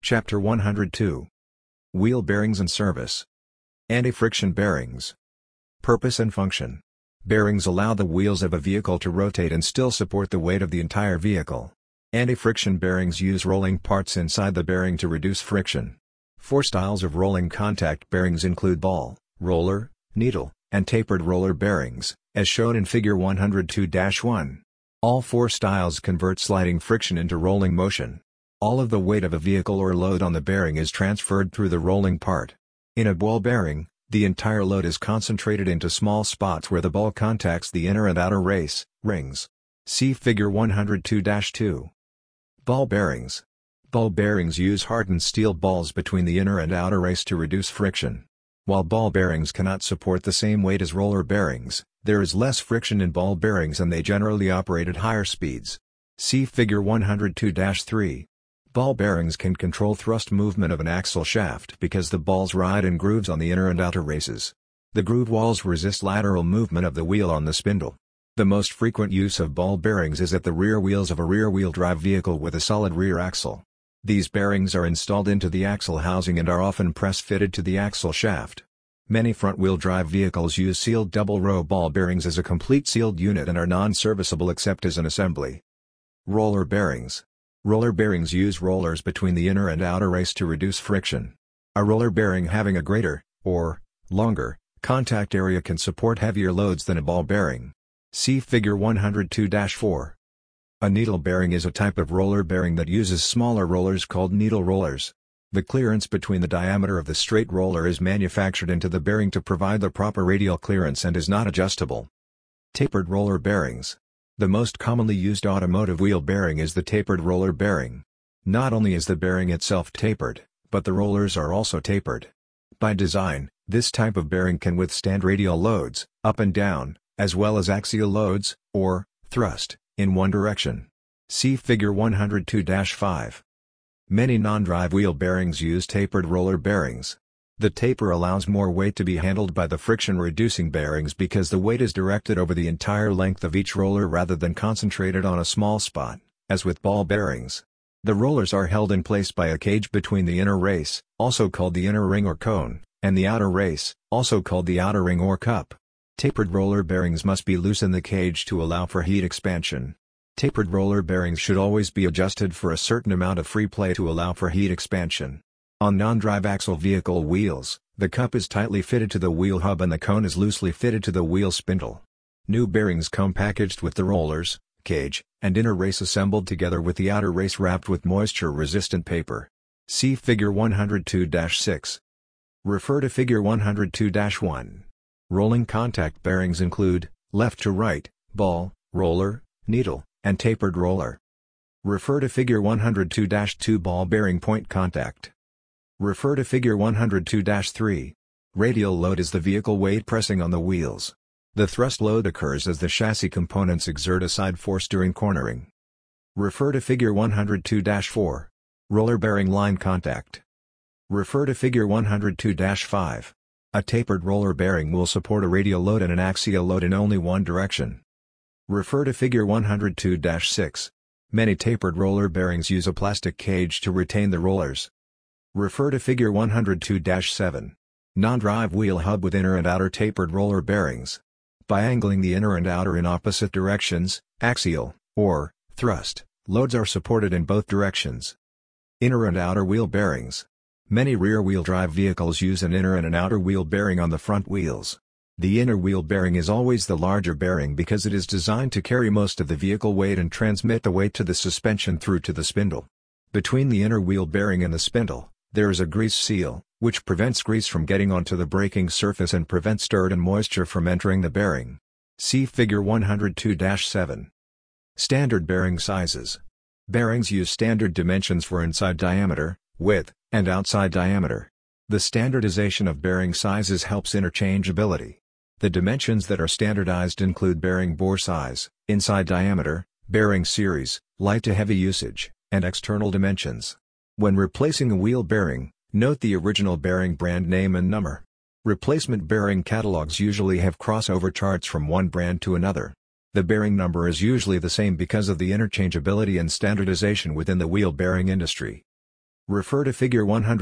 Chapter 102. Wheel bearings and service. Anti-friction bearings. Purpose and function. Bearings allow the wheels of a vehicle to rotate and still support the weight of the entire vehicle. Anti-friction bearings use rolling parts inside the bearing to reduce friction. Four styles of rolling contact bearings include ball, roller, needle, and tapered roller bearings, as shown in Figure 102-1. All four styles convert sliding friction into rolling motion. All of the weight of a vehicle or load on the bearing is transferred through the rolling part. In a ball bearing, the entire load is concentrated into small spots where the ball contacts the inner and outer race, rings. See Figure 102-2. Ball bearings. Ball bearings use hardened steel balls between the inner and outer race to reduce friction. While ball bearings cannot support the same weight as roller bearings, there is less friction in ball bearings and they generally operate at higher speeds. See Figure 102-3. Ball bearings can control thrust movement of an axle shaft because the balls ride in grooves on the inner and outer races. The groove walls resist lateral movement of the wheel on the spindle. The most frequent use of ball bearings is at the rear wheels of a rear-wheel drive vehicle with a solid rear axle. These bearings are installed into the axle housing and are often press-fitted to the axle shaft. Many front-wheel drive vehicles use sealed double-row ball bearings as a complete sealed unit and are non-serviceable except as an assembly. Roller bearings. Roller bearings use rollers between the inner and outer race to reduce friction. A roller bearing having a greater, or longer, contact area can support heavier loads than a ball bearing. See Figure 102-4. A needle bearing is a type of roller bearing that uses smaller rollers called needle rollers. The clearance between the diameter of the straight roller is manufactured into the bearing to provide the proper radial clearance and is not adjustable. Tapered roller bearings. The most commonly used automotive wheel bearing is the tapered roller bearing. Not only is the bearing itself tapered, but the rollers are also tapered. By design, this type of bearing can withstand radial loads, up and down, as well as axial loads, or thrust, in one direction. See Figure 102-5. Many non-drive wheel bearings use tapered roller bearings. The taper allows more weight to be handled by the friction-reducing bearings because the weight is directed over the entire length of each roller rather than concentrated on a small spot, as with ball bearings. The rollers are held in place by a cage between the inner race, also called the inner ring or cone, and the outer race, also called the outer ring or cup. Tapered roller bearings must be loose in the cage to allow for heat expansion. Tapered roller bearings should always be adjusted for a certain amount of free play to allow for heat expansion. On non-drive axle vehicle wheels, the cup is tightly fitted to the wheel hub and the cone is loosely fitted to the wheel spindle. New bearings come packaged with the rollers, cage, and inner race assembled together with the outer race wrapped with moisture-resistant paper. See Figure 102-6. Refer to Figure 102-1. Rolling contact bearings include left to right, ball, roller, needle, and tapered roller. Refer to Figure 102-2 ball bearing point contact. Refer to Figure 102-3. Radial load is the vehicle weight pressing on the wheels. The thrust load occurs as the chassis components exert a side force during cornering. Refer to Figure 102-4. Roller bearing line contact. Refer to Figure 102-5. A tapered roller bearing will support a radial load and an axial load in only one direction. Refer to Figure 102-6. Many tapered roller bearings use a plastic cage to retain the rollers. Refer to Figure 102-7. Non-drive wheel hub with inner and outer tapered roller bearings. By angling the inner and outer in opposite directions, axial, or thrust, loads are supported in both directions. Inner and outer wheel bearings. Many rear-wheel drive vehicles use an inner and an outer wheel bearing on the front wheels. The inner wheel bearing is always the larger bearing because it is designed to carry most of the vehicle weight and transmit the weight to the suspension through to the spindle. Between the inner wheel bearing and the spindle, there is a grease seal, which prevents grease from getting onto the braking surface and prevents dirt and moisture from entering the bearing. See Figure 102-7. Standard bearing sizes. Bearings use standard dimensions for inside diameter, width, and outside diameter. The standardization of bearing sizes helps interchangeability. The dimensions that are standardized include bearing bore size, inside diameter, bearing series, light to heavy usage, and external dimensions. When replacing a wheel bearing, note the original bearing brand name and number. Replacement bearing catalogs usually have crossover charts from one brand to another. The bearing number is usually the same because of the interchangeability and standardization within the wheel bearing industry. Refer to Figure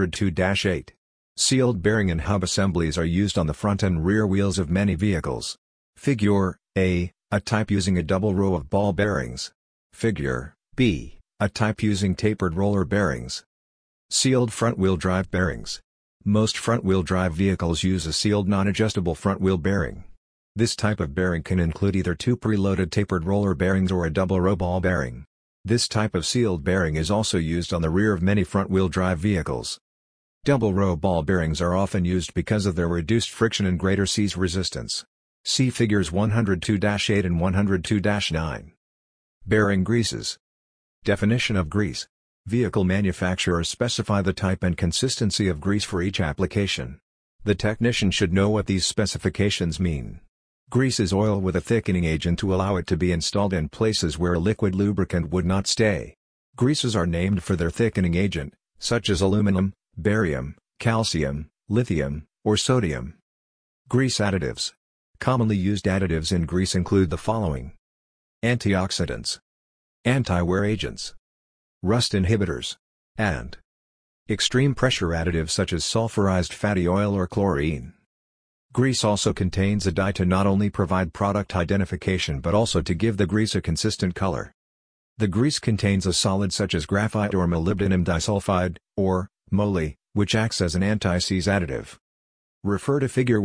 102-8. Sealed bearing and hub assemblies are used on the front and rear wheels of many vehicles. Figure A, a type using a double row of ball bearings. Figure B, a type using tapered roller bearings. Sealed front-wheel drive bearings. Most front-wheel drive vehicles use a sealed non-adjustable front-wheel bearing. This type of bearing can include either two preloaded tapered roller bearings or a double row ball bearing. This type of sealed bearing is also used on the rear of many front-wheel drive vehicles. Double row ball bearings are often used because of their reduced friction and greater seize resistance. See Figures 102-8 and 102-9. Bearing greases. Definition of grease. Vehicle manufacturers specify the type and consistency of grease for each application. The technician should know what these specifications mean. Grease is oil with a thickening agent to allow it to be installed in places where a liquid lubricant would not stay. Greases are named for their thickening agent, such as aluminum, barium, calcium, lithium, or sodium. Grease additives. Commonly used additives in grease include the following: antioxidants, anti-wear agents, rust inhibitors, and extreme pressure additives such as sulfurized fatty oil or chlorine. Grease also contains a dye to not only provide product identification but also to give the grease a consistent color. The grease contains a solid such as graphite or molybdenum disulfide, or moly, which acts as an anti-seize additive. Refer to Figure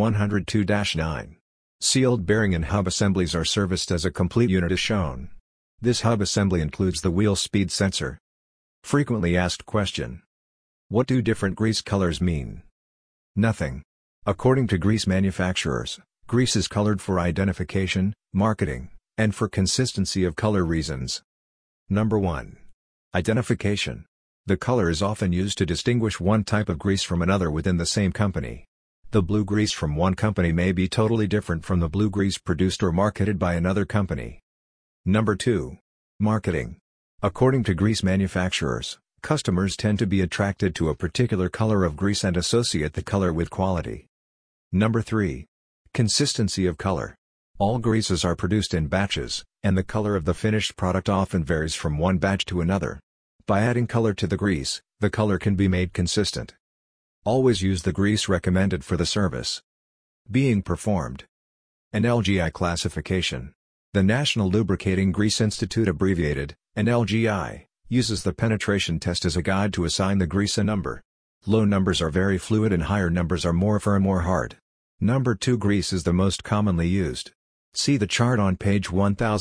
102-9. Sealed bearing and hub assemblies are serviced as a complete unit as shown. This hub assembly includes the wheel speed sensor. Frequently asked question: what do different grease colors mean? Nothing. According to grease manufacturers, grease is colored for identification, marketing, and for consistency of color reasons. Number 1. Identification. The color is often used to distinguish one type of grease from another within the same company. The blue grease from one company may be totally different from the blue grease produced or marketed by another company. Number 2. Marketing. According to grease manufacturers, customers tend to be attracted to a particular color of grease and associate the color with quality. Number 3. Consistency of color. All greases are produced in batches, and the color of the finished product often varies from one batch to another. By adding color to the grease, the color can be made consistent. Always use the grease recommended for the service being performed. An LGI classification. The National Lubricating Grease Institute, abbreviated, an LGI, uses the penetration test as a guide to assign the grease a number. Low numbers are very fluid and higher numbers are more firm or hard. Number 2 grease is the most commonly used. See the chart on page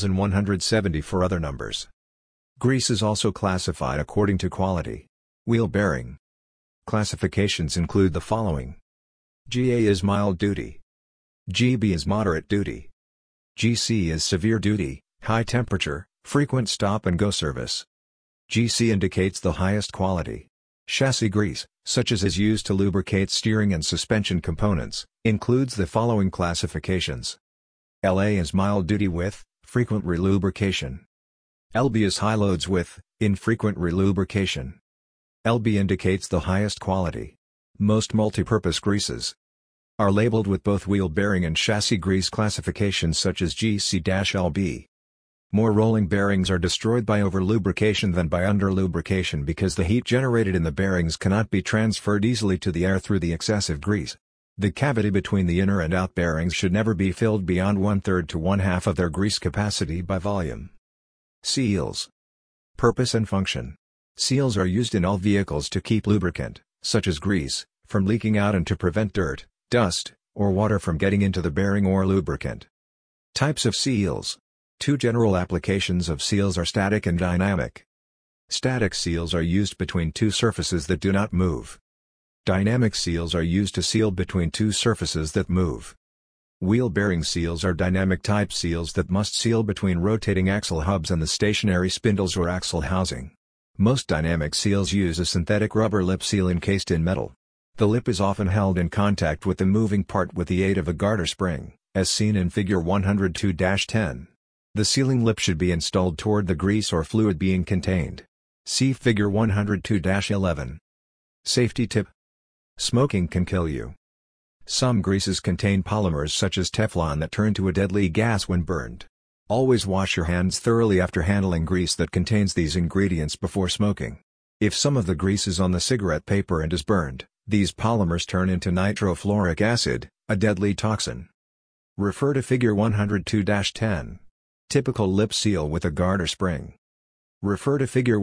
1170 for other numbers. Grease is also classified according to quality. Wheel bearing. Classifications include the following: GA is mild duty. GB is moderate duty. GC is severe duty, high temperature, frequent stop and go service. GC indicates the highest quality. Chassis grease, such as is used to lubricate steering and suspension components, includes the following classifications. LA is mild duty with frequent relubrication. LB is high loads with infrequent relubrication. LB indicates the highest quality. Most multipurpose greases are labeled with both wheel bearing and chassis grease classifications such as GC-LB. More rolling bearings are destroyed by over-lubrication than by under-lubrication because the heat generated in the bearings cannot be transferred easily to the air through the excessive grease. The cavity between the inner and out bearings should never be filled beyond 1/3 to 1/2 of their grease capacity by volume. Seals. Purpose and function. Seals are used in all vehicles to keep lubricant, such as grease, from leaking out and to prevent dirt, dust, or water from getting into the bearing or lubricant. Types of seals. Two general applications of seals are static and dynamic. Static seals are used between two surfaces that do not move. Dynamic seals are used to seal between two surfaces that move. Wheel bearing seals are dynamic type seals that must seal between rotating axle hubs and the stationary spindles or axle housing. Most dynamic seals use a synthetic rubber lip seal encased in metal. The lip is often held in contact with the moving part with the aid of a garter spring, as seen in Figure 102-10. The sealing lip should be installed toward the grease or fluid being contained. See Figure 102-11. Safety tip. Smoking can kill you. Some greases contain polymers such as Teflon that turn to a deadly gas when burned. Always wash your hands thoroughly after handling grease that contains these ingredients before smoking. If some of the grease is on the cigarette paper and is burned, these polymers turn into nitrofluoric acid, a deadly toxin. Refer to Figure 102-10. Typical lip seal with a garter spring. Refer to Figure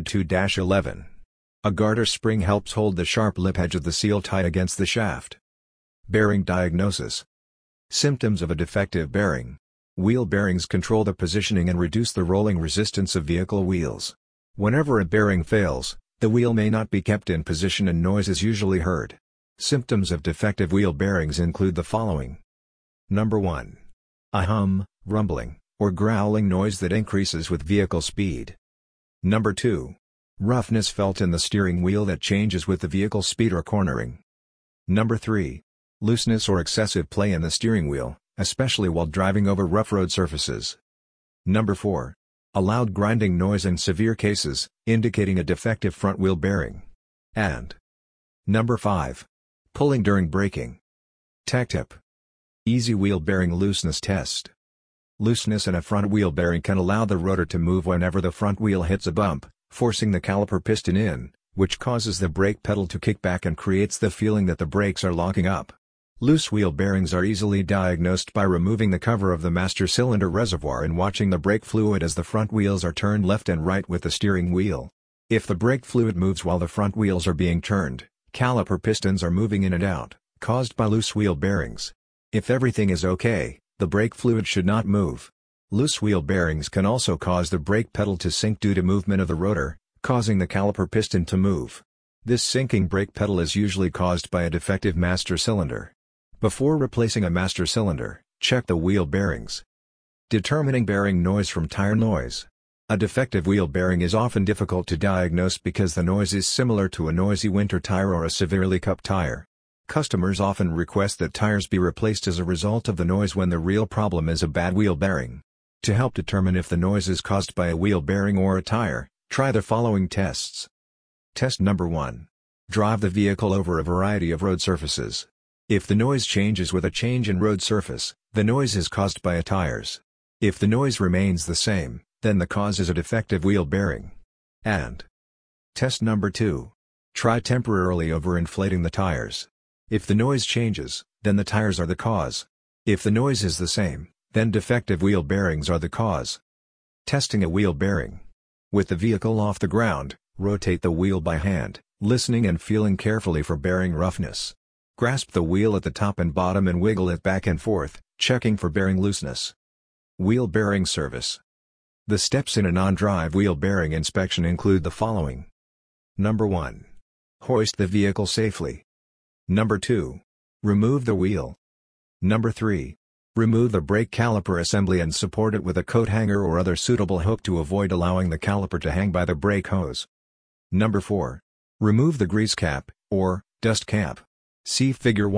102-11. A garter spring helps hold the sharp lip edge of the seal tight against the shaft. Bearing diagnosis. Symptoms of a defective bearing. Wheel bearings control the positioning and reduce the rolling resistance of vehicle wheels. Whenever a bearing fails, the wheel may not be kept in position and noise is usually heard. Symptoms of defective wheel bearings include the following. Number 1. A hum, rumbling, or growling noise that increases with vehicle speed. Number 2. Roughness felt in the steering wheel that changes with the vehicle speed or cornering. Number 3. Looseness or excessive play in the steering wheel, especially while driving over rough road surfaces. Number 4. A loud grinding noise in severe cases, indicating a defective front wheel bearing. And Number 5. Pulling during braking. Tech tip. Easy wheel bearing looseness test. Looseness in a front wheel bearing can allow the rotor to move whenever the front wheel hits a bump, forcing the caliper piston in, which causes the brake pedal to kick back and creates the feeling that the brakes are locking up. Loose wheel bearings are easily diagnosed by removing the cover of the master cylinder reservoir and watching the brake fluid as the front wheels are turned left and right with the steering wheel. If the brake fluid moves while the front wheels are being turned, caliper pistons are moving in and out, caused by loose wheel bearings. If everything is okay, the brake fluid should not move. Loose wheel bearings can also cause the brake pedal to sink due to movement of the rotor, causing the caliper piston to move. This sinking brake pedal is usually caused by a defective master cylinder. Before replacing a master cylinder, check the wheel bearings. Determining bearing noise from tire noise. A defective wheel bearing is often difficult to diagnose because the noise is similar to a noisy winter tire or a severely cupped tire. Customers often request that tires be replaced as a result of the noise when the real problem is a bad wheel bearing. To help determine if the noise is caused by a wheel bearing or a tire, try the following tests. Test number 1. Drive the vehicle over a variety of road surfaces. If the noise changes with a change in road surface, the noise is caused by a tires. If the noise remains the same, then the cause is a defective wheel bearing. And Test number 2. Try temporarily overinflating the tires. If the noise changes, then the tires are the cause. If the noise is the same, then defective wheel bearings are the cause. Testing a wheel bearing. With the vehicle off the ground, rotate the wheel by hand, listening and feeling carefully for bearing roughness. Grasp the wheel at the top and bottom and wiggle it back and forth, checking for bearing looseness. Wheel bearing service. The steps in a non-drive wheel bearing inspection include the following. Number 1. Hoist the vehicle safely. Number 2. Remove the wheel. Number 3. Remove the brake caliper assembly and support it with a coat hanger or other suitable hook to avoid allowing the caliper to hang by the brake hose. Number 4. Remove the grease cap, or dust cap. See Figure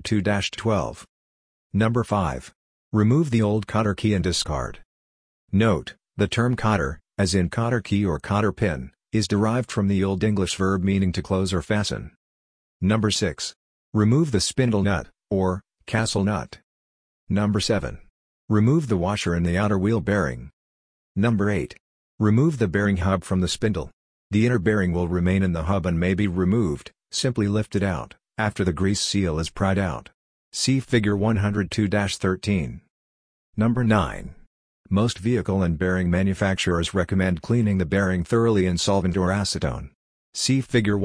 102-12. Number 5. Remove the old cotter key and discard. Note, the term cotter, as in cotter key or cotter pin, is derived from the Old English verb meaning to close or fasten. Number 6. Remove the spindle nut, or castle nut. Number 7. Remove the washer in the outer wheel bearing. Number 8. Remove the bearing hub from the spindle. The inner bearing will remain in the hub and may be removed, simply lift it out, after the grease seal is pried out. See Figure 102-13. Number 9. Most vehicle and bearing manufacturers recommend cleaning the bearing thoroughly in solvent or acetone. See Figure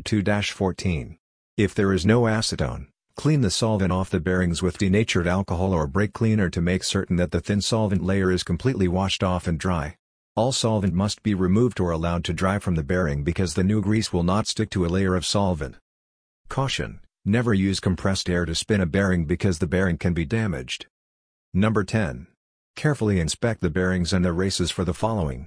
102-14. If there is no acetone, clean the solvent off the bearings with denatured alcohol or brake cleaner to make certain that the thin solvent layer is completely washed off and dry. All solvent must be removed or allowed to dry from the bearing because the new grease will not stick to a layer of solvent. Caution: never use compressed air to spin a bearing because the bearing can be damaged. Number 10. Carefully inspect the bearings and the races for the following.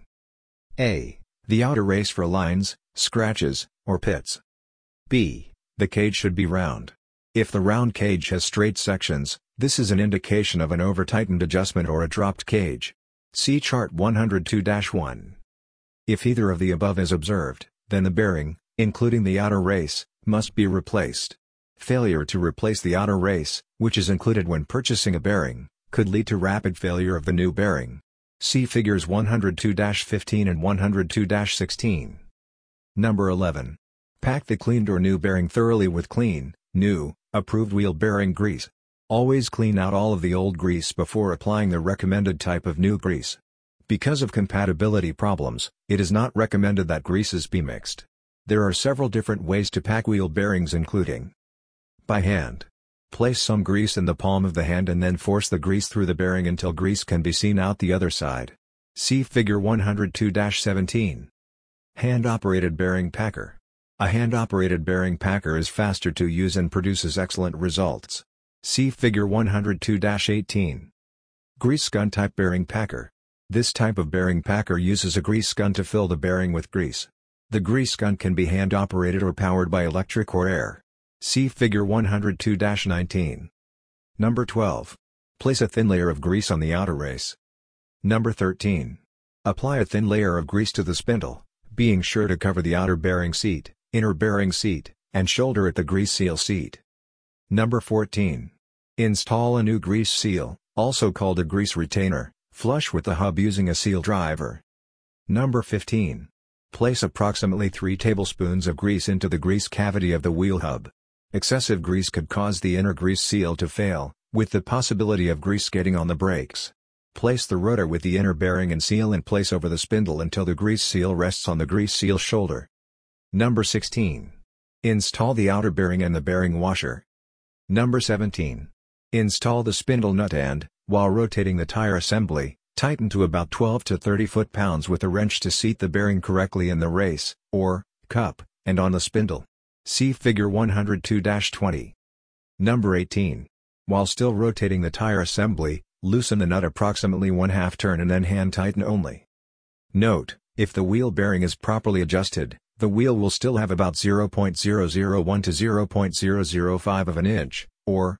A. The outer race for lines, scratches, or pits. B. The cage should be round. If the round cage has straight sections, this is an indication of an over-tightened adjustment or a dropped cage. See Chart 102-1. If either of the above is observed, then the bearing, including the outer race, must be replaced. Failure to replace the outer race, which is included when purchasing a bearing, could lead to rapid failure of the new bearing. See Figures 102-15 and 102-16. Number 11. Pack the cleaned or new bearing thoroughly with clean, new, approved wheel bearing grease. Always clean out all of the old grease before applying the recommended type of new grease. Because of compatibility problems, it is not recommended that greases be mixed. There are several different ways to pack wheel bearings, including by hand. Place some grease in the palm of the hand and then force the grease through the bearing until grease can be seen out the other side. See Figure 102-17. Hand-operated bearing packer. A hand-operated bearing packer is faster to use and produces excellent results. See Figure 102-18. Grease gun type bearing packer. This type of bearing packer uses a grease gun to fill the bearing with grease. The grease gun can be hand-operated or powered by electric or air. See Figure 102-19. Number 12. Place a thin layer of grease on the outer race. Number 13. Apply a thin layer of grease to the spindle, being sure to cover the outer bearing seat, inner bearing seat, and shoulder at the grease seal seat. Number 14. Install a new grease seal, also called a grease retainer, flush with the hub using a seal driver. Number 15. Place approximately 3 tablespoons of grease into the grease cavity of the wheel hub. Excessive grease could cause the inner grease seal to fail, with the possibility of grease getting on the brakes. Place the rotor with the inner bearing and seal in place over the spindle until the grease seal rests on the grease seal shoulder. Number 16. Install the outer bearing and the bearing washer. Number 17. Install the spindle nut and, while rotating the tire assembly, tighten to about 12 to 30 foot-pounds with a wrench to seat the bearing correctly in the race, or cup, and on the spindle. See Figure 102-20. Number 18. While still rotating the tire assembly, loosen the nut approximately 1/2 turn and then hand tighten only. Note, if the wheel bearing is properly adjusted, the wheel will still have about 0.001 to 0.005 of an inch, or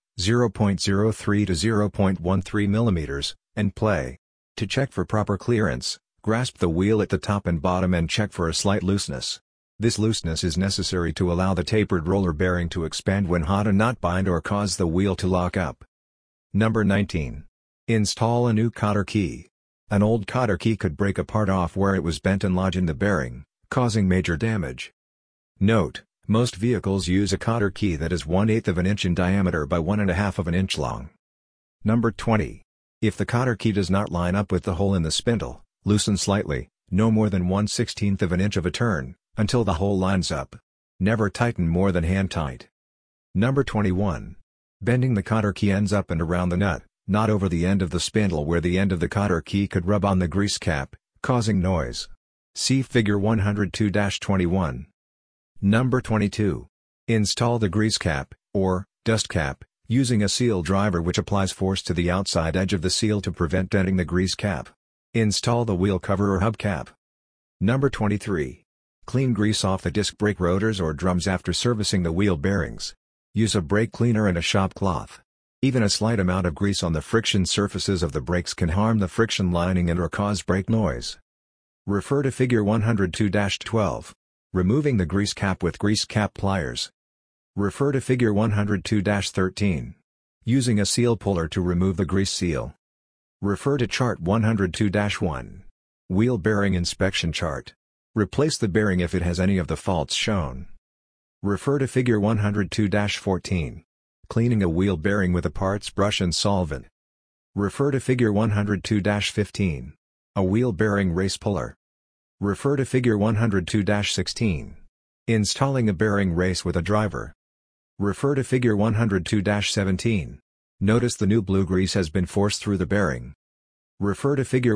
0.03 to 0.13 millimeters, and play. To check for proper clearance, grasp the wheel at the top and bottom and check for a slight looseness. This looseness is necessary to allow the tapered roller bearing to expand when hot and not bind or cause the wheel to lock up. Number 19. Install a new cotter key. An old cotter key could break apart off where it was bent and lodge in the bearing, causing major damage. Note, most vehicles use a cotter key that is 1/8 of an inch in diameter by 1/2 of an inch long. Number 20. If the cotter key does not line up with the hole in the spindle, loosen slightly, no more than 1/16 of an inch of a turn, until the hole lines up. Never tighten more than hand tight. Number 21. Bending the cotter key ends up and around the nut, not over the end of the spindle where the end of the cotter key could rub on the grease cap, causing noise. See Figure 102-21. Number 22. Install the grease cap, or dust cap, using a seal driver which applies force to the outside edge of the seal to prevent denting the grease cap. Install the wheel cover or hubcap. Number 23. Clean grease off the disc brake rotors or drums after servicing the wheel bearings. Use a brake cleaner and a shop cloth. Even a slight amount of grease on the friction surfaces of the brakes can harm the friction lining and or cause brake noise. Refer to Figure 102-12. Removing the grease cap with grease cap pliers. Refer to Figure 102-13. Using a seal puller to remove the grease seal. Refer to Chart 102-1. Wheel bearing inspection chart. Replace the bearing if it has any of the faults shown. Refer to Figure 102-14. Cleaning a wheel bearing with a parts brush and solvent. Refer to Figure 102-15. A wheel bearing race puller. Refer to Figure 102-16. Installing a bearing race with a driver. Refer to Figure 102-17. Notice the new blue grease has been forced through the bearing. Refer to Figure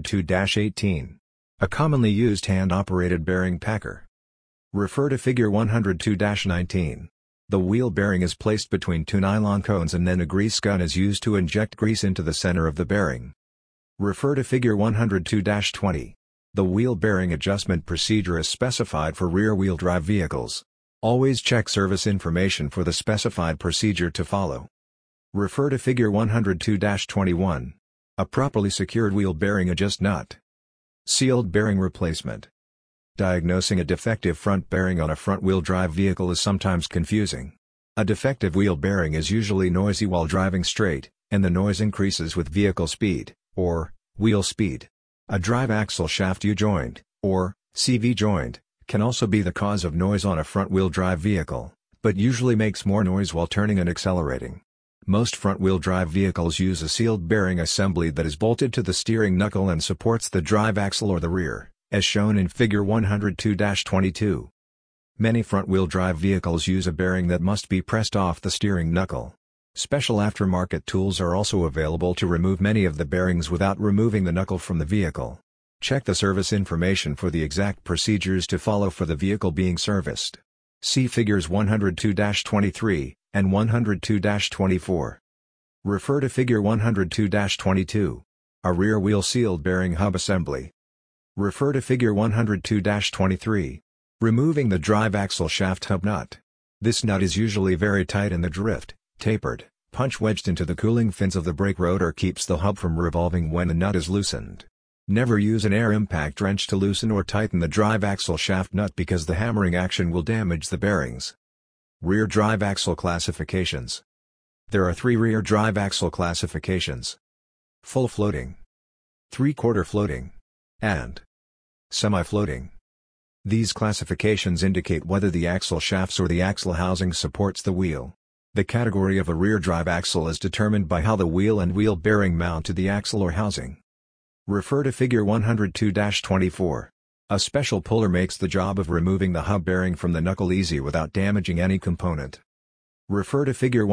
102-18. A commonly used hand-operated bearing packer. Refer to Figure 102-19. The wheel bearing is placed between 2 nylon cones and then a grease gun is used to inject grease into the center of the bearing. Refer to Figure 102-20. The wheel bearing adjustment procedure is specified for rear-wheel drive vehicles. Always check service information for the specified procedure to follow. Refer to Figure 102-21. A properly secured wheel bearing adjust nut. Sealed bearing replacement. Diagnosing a defective front bearing on a front-wheel drive vehicle is sometimes confusing. A defective wheel bearing is usually noisy while driving straight, and the noise increases with vehicle speed, or wheel speed. A drive axle shaft U-joint, or CV joint, Can also be the cause of noise on a front-wheel drive vehicle, but usually makes more noise while turning and accelerating. Most front-wheel drive vehicles use a sealed bearing assembly that is bolted to the steering knuckle and supports the drive axle or the rear, as shown in Figure 102-22. Many front-wheel drive vehicles use a bearing that must be pressed off the steering knuckle. Special aftermarket tools are also available to remove many of the bearings without removing the knuckle from the vehicle. Check the service information for the exact procedures to follow for the vehicle being serviced. See Figures 102-23 and 102-24. Refer to Figure 102-22. A rear wheel sealed bearing hub assembly. Refer to Figure 102-23. Removing the drive axle shaft hub nut. This nut is usually very tight and the drift, tapered, punch wedged into the cooling fins of the brake rotor keeps the hub from revolving when the nut is loosened. Never use an air impact wrench to loosen or tighten the drive axle shaft nut because the hammering action will damage the bearings. Rear drive axle classifications. There are 3 rear drive axle classifications: full floating, 3/4 floating, and semi-floating. These classifications indicate whether the axle shafts or the axle housing supports the wheel. The category of a rear drive axle is determined by how the wheel and wheel bearing mount to the axle or housing. Refer to Figure 102-24. A special puller makes the job of removing the hub bearing from the knuckle easy without damaging any component. Refer to Figure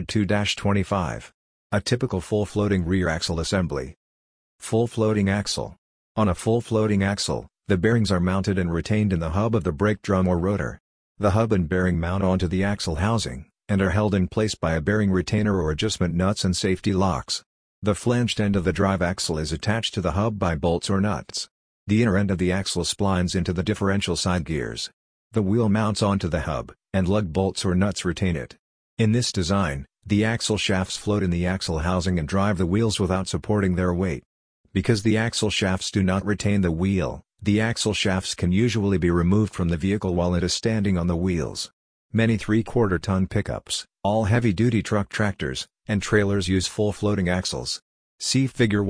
102-25. A typical full floating rear axle assembly. Full floating axle. On a full floating axle, the bearings are mounted and retained in the hub of the brake drum or rotor. The hub and bearing mount onto the axle housing, and are held in place by a bearing retainer or adjustment nuts and safety locks. The flanged end of the drive axle is attached to the hub by bolts or nuts. The inner end of the axle splines into the differential side gears. The wheel mounts onto the hub, and lug bolts or nuts retain it. In this design, the axle shafts float in the axle housing and drive the wheels without supporting their weight. Because the axle shafts do not retain the wheel, the axle shafts can usually be removed from the vehicle while it is standing on the wheels. Many 3/4 ton pickups, all heavy-duty truck tractors, and trailers use full floating axles. See Figure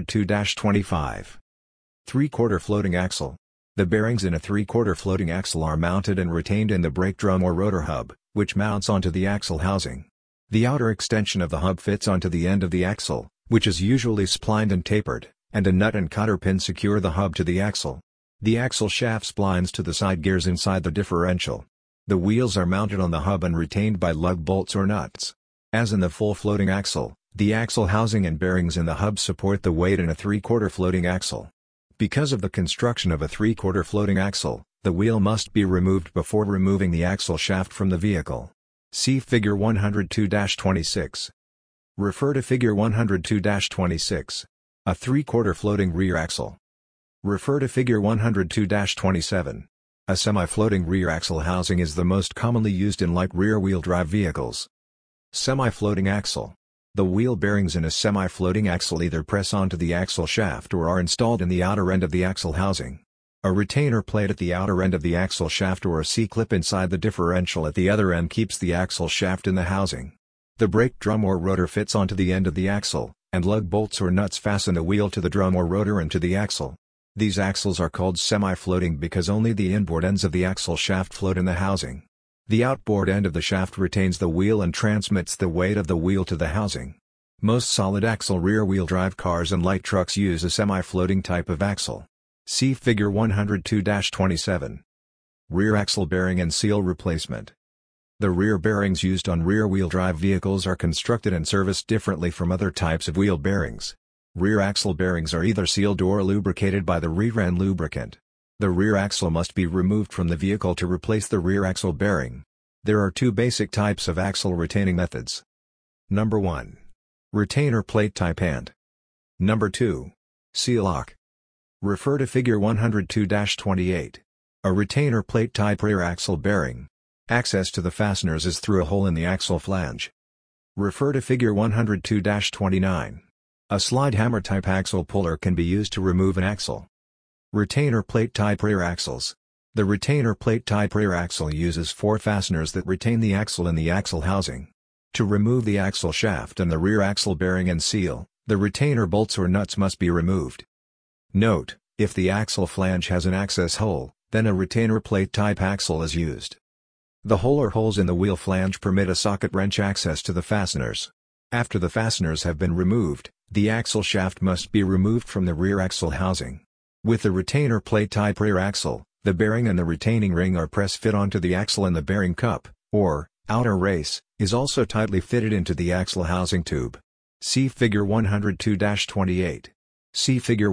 102-25. 3/4 floating axle. The bearings in a 3/4 floating axle are mounted and retained in the brake drum or rotor hub, which mounts onto the axle housing. The outer extension of the hub fits onto the end of the axle, which is usually splined and tapered, and a nut and cotter pin secure the hub to the axle. The axle shaft splines to the side gears inside the differential. The wheels are mounted on the hub and retained by lug bolts or nuts. As in the full floating axle, the axle housing and bearings in the hub support the weight in a 3/4 floating axle. Because of the construction of a 3/4 floating axle, the wheel must be removed before removing the axle shaft from the vehicle. See Figure 102-26. Refer to Figure 102-26. A 3/4 floating rear axle. Refer to Figure 102-27. A semi-floating rear axle housing is the most commonly used in light rear-wheel drive vehicles. Semi-floating axle. The wheel bearings in a semi-floating axle either press onto the axle shaft or are installed in the outer end of the axle housing. A retainer plate at the outer end of the axle shaft or a C-clip inside the differential at the other end keeps the axle shaft in the housing. The brake drum or rotor fits onto the end of the axle, and lug bolts or nuts fasten the wheel to the drum or rotor and to the axle. These axles are called semi-floating because only the inboard ends of the axle shaft float in the housing. The outboard end of the shaft retains the wheel and transmits the weight of the wheel to the housing. Most solid axle rear-wheel drive cars and light trucks use a semi-floating type of axle. See Figure 102-27. Rear axle bearing and seal replacement. The rear bearings used on rear-wheel drive vehicles are constructed and serviced differently from other types of wheel bearings. Rear axle bearings are either sealed or lubricated by the rear end lubricant. The rear axle must be removed from the vehicle to replace the rear axle bearing. There are 2 basic types of axle retaining methods. Number 1. Retainer plate type and. Number 2. Seal lock. Refer to Figure 102-28. A retainer plate type rear axle bearing. Access to the fasteners is through a hole in the axle flange. Refer to Figure 102-29. A slide hammer type axle puller can be used to remove an axle. Retainer plate type rear axles. The retainer plate type rear axle uses 4 fasteners that retain the axle in the axle housing. To remove the axle shaft and the rear axle bearing and seal, the retainer bolts or nuts must be removed. Note: if the axle flange has an access hole, Then a retainer plate type axle is used. The hole or holes in the wheel flange permit a socket wrench access to the fasteners. After the fasteners have been removed, the axle shaft must be removed from the rear axle housing. With the retainer plate type rear axle, the bearing and the retaining ring are press-fit onto the axle, and the bearing cup, or outer race, is also tightly fitted into the axle housing tube. See Figure 102-28. See Figure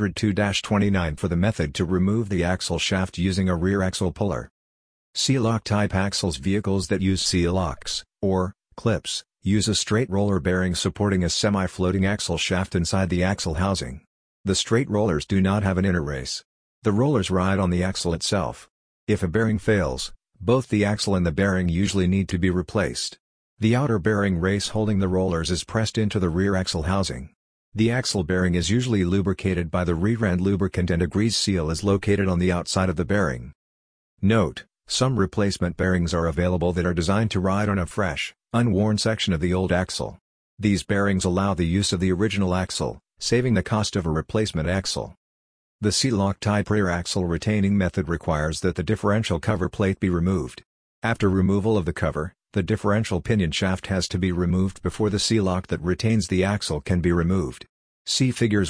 102-29 for the method to remove the axle shaft using a rear axle puller. C-lock type axles. Vehicles that use C-locks, or clips, use a straight roller bearing supporting a semi-floating axle shaft inside the axle housing. The straight rollers do not have an inner race. The rollers ride on the axle itself. If a bearing fails, both the axle and the bearing usually need to be replaced. The outer bearing race holding the rollers is pressed into the rear axle housing. The axle bearing is usually lubricated by the rear end lubricant, and a grease seal is located on the outside of the bearing. Note: some replacement bearings are available that are designed to ride on a fresh, unworn section of the old axle. These bearings allow the use of the original axle, saving the cost of a replacement axle. The C-lock type rear axle retaining method requires that the differential cover plate be removed. After removal of the cover, the differential pinion shaft has to be removed before the C-lock that retains the axle can be removed. See Figures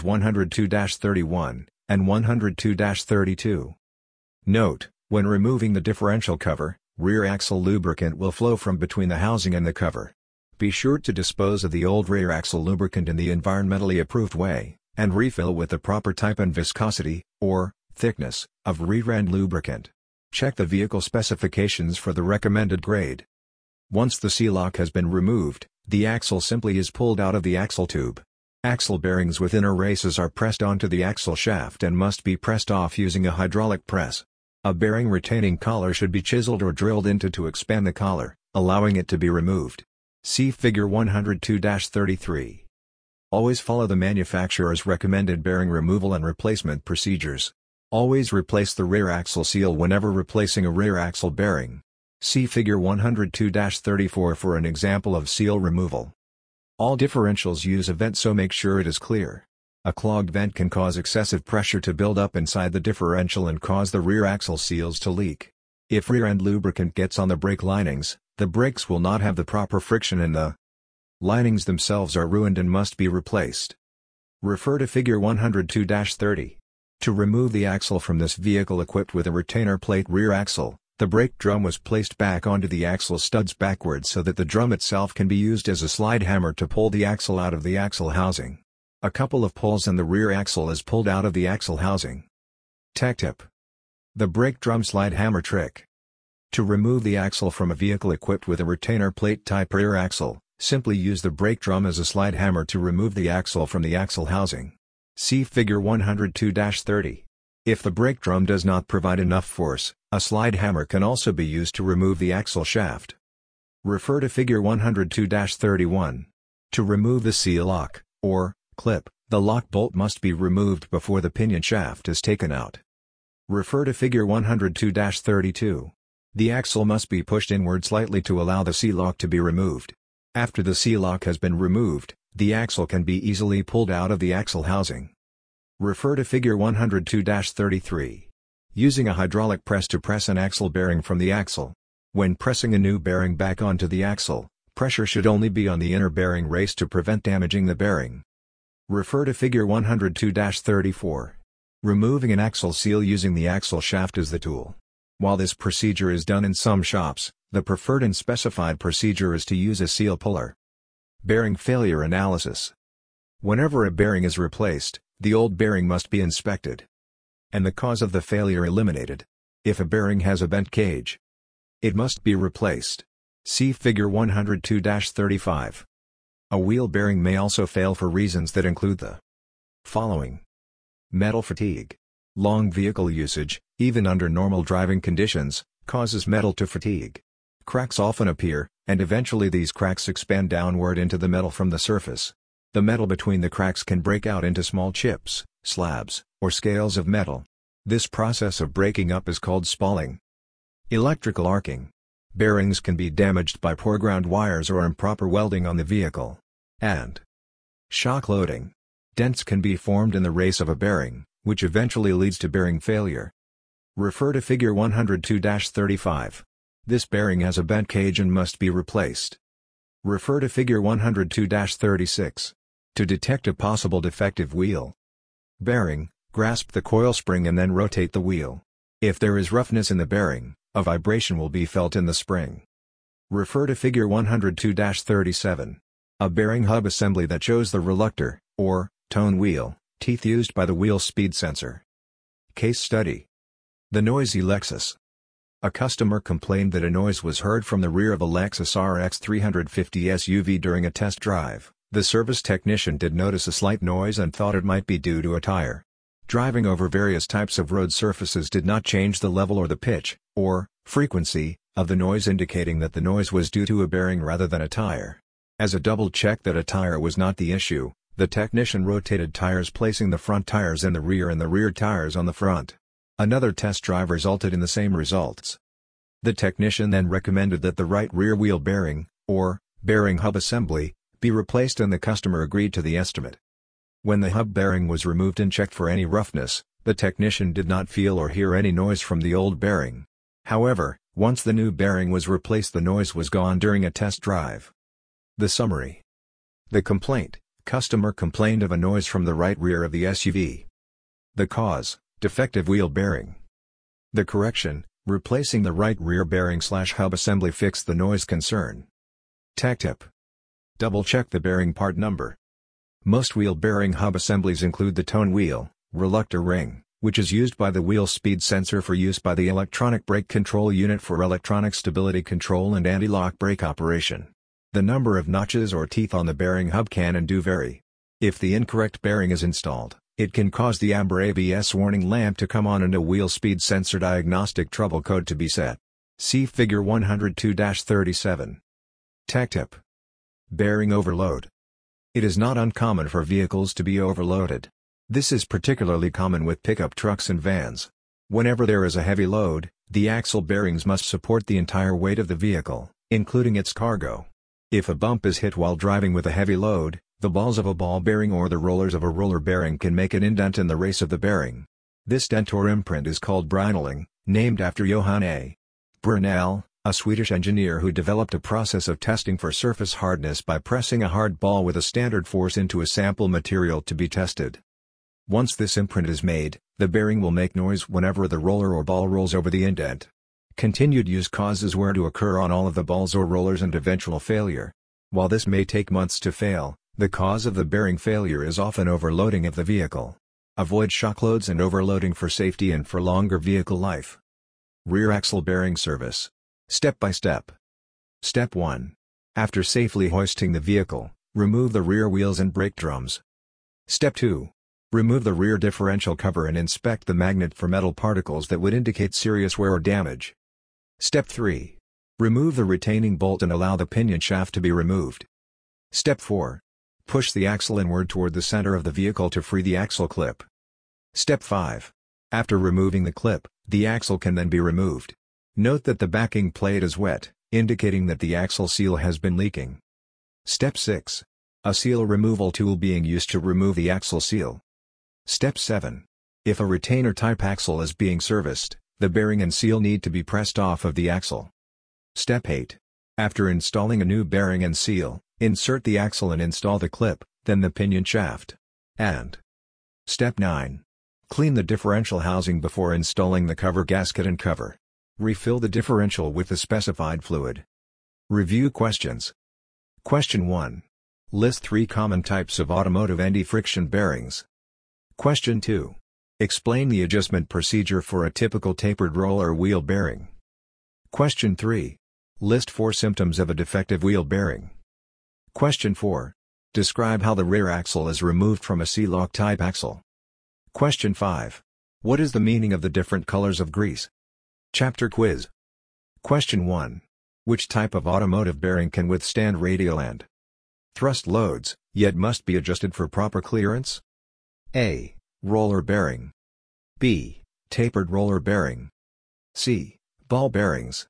102-31 and 102-32. Note: when removing the differential cover, rear axle lubricant will flow from between the housing and the cover. Be sure to dispose of the old rear axle lubricant in the environmentally approved way, and refill with the proper type and viscosity, or thickness, of rear end lubricant. Check the vehicle specifications for the recommended grade. Once the C-lock has been removed, the axle simply is pulled out of the axle tube. Axle bearings with inner races are pressed onto the axle shaft and must be pressed off using a hydraulic press. A bearing retaining collar should be chiseled or drilled into to expand the collar, allowing it to be removed. See Figure 102-33. Always follow the manufacturer's recommended bearing removal and replacement procedures. Always replace the rear axle seal whenever replacing a rear axle bearing. See Figure 102-34 for an example of seal removal. All differentials use a vent, so make sure it is clear. A clogged vent can cause excessive pressure to build up inside the differential and cause the rear axle seals to leak. If rear-end lubricant gets on the brake linings, the brakes will not have the proper friction and the linings themselves are ruined and must be replaced. Refer to Figure 102-30. To remove the axle from this vehicle equipped with a retainer plate rear axle, the brake drum was placed back onto the axle studs backwards so that the drum itself can be used as a slide hammer to pull the axle out of the axle housing. A couple of pulls and the rear axle is pulled out of the axle housing. Tech tip: the brake drum slide hammer trick. To remove the axle from a vehicle equipped with a retainer plate type rear axle, simply use the brake drum as a slide hammer to remove the axle from the axle housing. See Figure 102-30. If the brake drum does not provide enough force, a slide hammer can also be used to remove the axle shaft. Refer to Figure 102-31. To remove the C-lock, or clip, the lock bolt must be removed before the pinion shaft is taken out. Refer to Figure 102-32. The axle must be pushed inward slightly to allow the C-lock to be removed. After the C-lock has been removed, the axle can be easily pulled out of the axle housing. Refer to Figure 102-33. Using a hydraulic press to press an axle bearing from the axle. When pressing a new bearing back onto the axle, pressure should only be on the inner bearing race to prevent damaging the bearing. Refer to Figure 102-34. Removing an axle seal using the axle shaft as the tool. While this procedure is done in some shops, the preferred and specified procedure is to use a seal puller. Bearing failure analysis. Whenever a bearing is replaced, the old bearing must be inspected and the cause of the failure eliminated. If a bearing has a bent cage, it must be replaced. See Figure 102-35. A wheel bearing may also fail for reasons that include the following: metal fatigue. Long vehicle usage, even under normal driving conditions, causes metal to fatigue. Cracks often appear, and eventually these cracks expand downward into the metal from the surface. The metal between the cracks can break out into small chips, slabs, or scales of metal. This process of breaking up is called spalling. Electrical arcing. Bearings can be damaged by poor ground wires or improper welding on the vehicle. And shock loading. Dents can be formed in the race of a bearing, which eventually leads to bearing failure. Refer to Figure 102-35. This bearing has a bent cage and must be replaced. Refer to Figure 102-36. To detect a possible defective wheel bearing, grasp the coil spring and then rotate the wheel. If there is roughness in the bearing, a vibration will be felt in the spring. Refer to Figure 102-37. A bearing hub assembly that shows the reluctor, or tone wheel, teeth used by the wheel speed sensor. Case study. The noisy Lexus. A customer complained that a noise was heard from the rear of a Lexus RX 350 SUV during a test drive. The service technician did notice a slight noise and thought it might be due to a tire. Driving over various types of road surfaces did not change the level or the pitch, or frequency, of the noise, indicating that the noise was due to a bearing rather than a tire. As a double check that a tire was not the issue, the technician rotated tires, placing the front tires in the rear and the rear tires on the front. Another test drive resulted in the same results. The technician then recommended that the right rear wheel bearing, or bearing hub assembly, be replaced, and the customer agreed to the estimate. When the hub bearing was removed and checked for any roughness, the technician did not feel or hear any noise from the old bearing. However, once the new bearing was replaced, the noise was gone during a test drive. The summary. The complaint: customer complained of a noise from the right rear of the SUV. The cause: defective wheel bearing. The correction: replacing the right rear bearing/hub assembly fixed the noise concern. Tech tip: double-check the bearing part number. Most wheel bearing hub assemblies include the tone wheel, reluctor ring, which is used by the wheel speed sensor for use by the electronic brake control unit for electronic stability control and anti-lock brake operation. The number of notches or teeth on the bearing hub can and do vary. If the incorrect bearing is installed, it can cause the amber ABS warning lamp to come on and a wheel speed sensor diagnostic trouble code to be set. See Figure 102-37. Tech tip: bearing overload. It is not uncommon for vehicles to be overloaded. This is particularly common with pickup trucks and vans. Whenever there is a heavy load, the axle bearings must support the entire weight of the vehicle, including its cargo. If a bump is hit while driving with a heavy load, the balls of a ball bearing or the rollers of a roller bearing can make an indent in the race of the bearing. This dent or imprint is called bryneling, named after Johan A. Brunel, a Swedish engineer who developed a process of testing for surface hardness by pressing a hard ball with a standard force into a sample material to be tested. Once this imprint is made, the bearing will make noise whenever the roller or ball rolls over the indent. Continued use causes wear to occur on all of the balls or rollers and eventual failure. While this may take months to fail, the cause of the bearing failure is often overloading of the vehicle. Avoid shock loads and overloading for safety and for longer vehicle life. Rear axle bearing service. Step by step. Step 1. After safely hoisting the vehicle, remove the rear wheels and brake drums. Step 2. Remove the rear differential cover and inspect the magnet for metal particles that would indicate serious wear or damage. Step 3. Remove the retaining bolt and allow the pinion shaft to be removed. Step 4. Push the axle inward toward the center of the vehicle to free the axle clip. Step 5. After removing the clip, the axle can then be removed. Note that the backing plate is wet, indicating that the axle seal has been leaking. Step 6. A seal removal tool being used to remove the axle seal. Step 7. If a retainer-type axle is being serviced, the bearing and seal need to be pressed off of the axle. Step 8. After installing a new bearing and seal, insert the axle and install the clip, then the pinion shaft. And Step 9. Clean the differential housing before installing the cover gasket and cover. Refill the differential with the specified fluid. Review questions. Question 1. List 3 common types of automotive anti-friction bearings. Question 2. Explain the adjustment procedure for a typical tapered roller wheel bearing. Question 3. List 4 symptoms of a defective wheel bearing. Question 4. Describe how the rear axle is removed from a C-lock type axle. Question 5. What is the meaning of the different colors of grease? Chapter quiz. Question 1. Which type of automotive bearing can withstand radial and thrust loads, yet must be adjusted for proper clearance? A. Roller bearing. B. Tapered roller bearing. C. Ball bearings.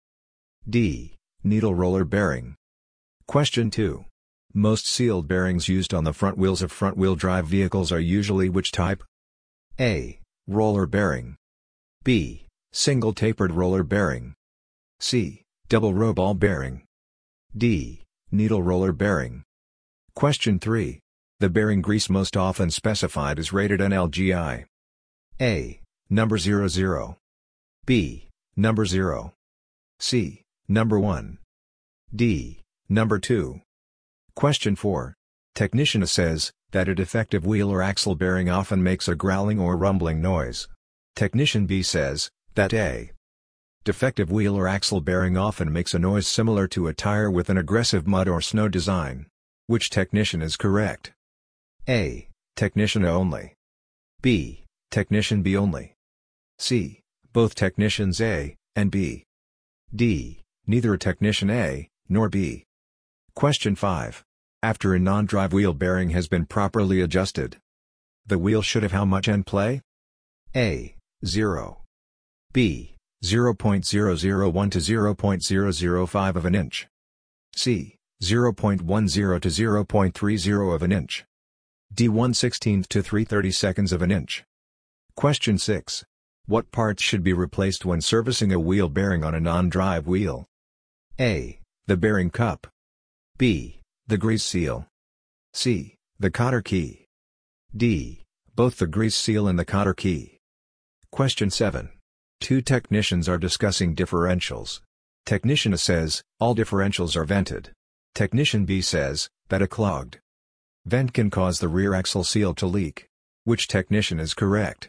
D. Needle roller bearing. Question 2. Most sealed bearings used on the front wheels of front-wheel drive vehicles are usually which type? A. Roller bearing. B. Single tapered roller bearing. C. Double row ball bearing. D. Needle roller bearing. Question 3. The bearing grease most often specified is rated NLGI. A. Number 00. B. Number 0. C. Number 1. D. Number 2. Question 4. Technician A says that a defective wheel or axle bearing often makes a growling or rumbling noise. Technician B says that A. Defective wheel or axle bearing often makes a noise similar to a tire with an aggressive mud or snow design. Which technician is correct? A. Technician A only. B. Technician B only. C. Both technicians A and B. D. Neither a technician A nor B. Question 5. After a non-drive wheel bearing has been properly adjusted, the wheel should have how much end play? A. 0. B. 0.001 to 0.005 of an inch. C. 0.10 to 0.30 of an inch. D. 1/16 to 3/32 of an inch. Question 6. What parts should be replaced when servicing a wheel bearing on a non-drive wheel? A. The bearing cup. B. The grease seal. C. The cotter key. D. Both the grease seal and the cotter key. Question 7. Two technicians are discussing differentials. Technician A says, all differentials are vented. Technician B says, that a clogged vent can cause the rear axle seal to leak. Which technician is correct?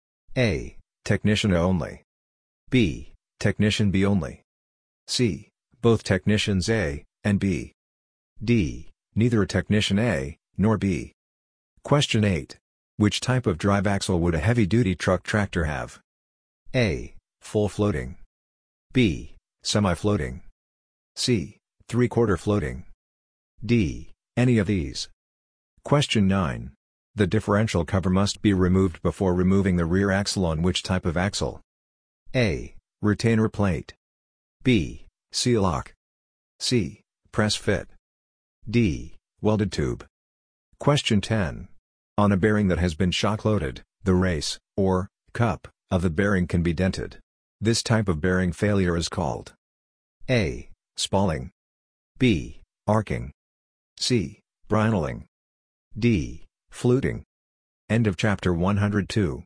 A. Technician A only. B. Technician B only. C. Both technicians A and B. D. Neither a technician A nor B. Question 8. Which type of drive axle would a heavy-duty truck tractor have? A. Full floating. B. Semi-floating. C. Three-quarter floating. D. Any of these. Question 9. The differential cover must be removed before removing the rear axle on which type of axle? A. Retainer plate. B. Seal lock. C. Press fit. D. Welded tube. Question 10. On a bearing that has been shock loaded, the race, or cup, of the bearing can be dented. This type of bearing failure is called A. Spalling. B. Arcing. C. Brineling. D. Fluting. End of chapter 102.